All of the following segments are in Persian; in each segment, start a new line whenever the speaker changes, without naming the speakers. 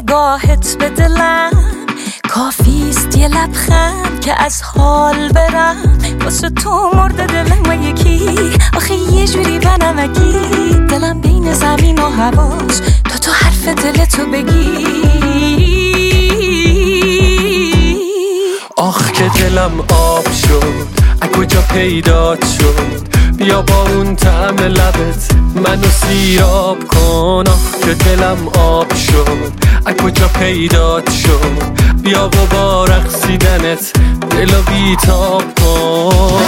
نگاهت به دلم کافیست یه لبخند که از حال برم. واسه تو مرده دلم و یکی آخه یه جوری بنمکی دلم بین زمین و هواست تو حرف دلتو بگی.
آخ که دلم آب شد از کجا پیدات شد بیا با اون طعم لبت منو سیراب کن. آخ که دلم آب شد از کجا پیدات شد بیا و با رقصیدنت دلو بیتاب کن.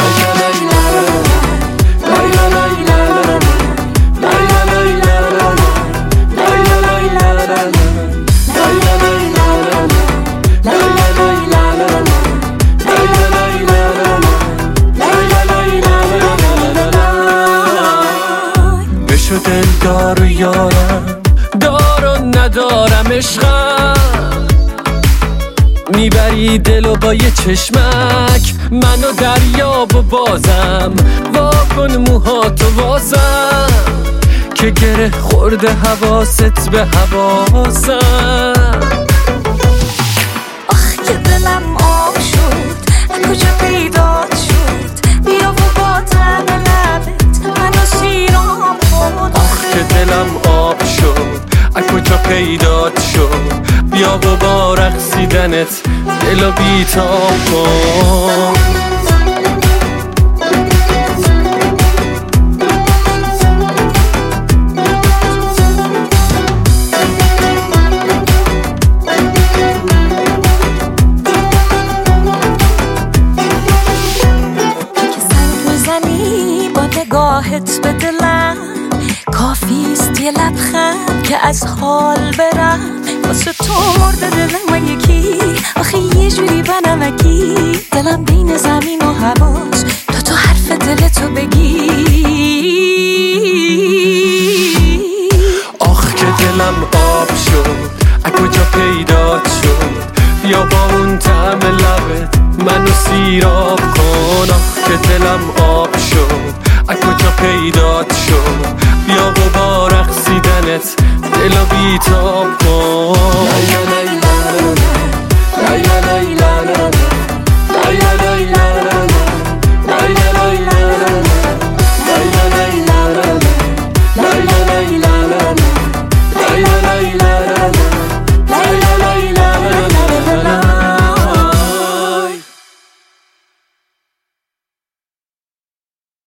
بشو دلدار و یارم دار و ندارم عشقم میبری دلو با یه چشمک منو دریاب و بازم واکن موهاتو واسم که گره خورده حواست به حواسم.
آخ که دلم آب شد از کجا پیدات شد بیا و با طعم لبت منو سیراب کن.
آخ که دلم آب شد از کجا پیدات شد بیا و با رقصیدنت دلو بیتاب کن.
نگاهت به دلم کافیست یه لبخند که از حال برم. واسه تو مرده دلم و یکی آخه یه جوری بنمکی دلم بین زمین و هواست تو حرف دلتو بگی.
آخ که دلم آب شد از کجا پیدات شد بیا با اون طعم لبت منو سیراب کن. آخ که دلم آب شد از کجا پیدات شد بیا و با رقصیدنت دلو بیتاب کن.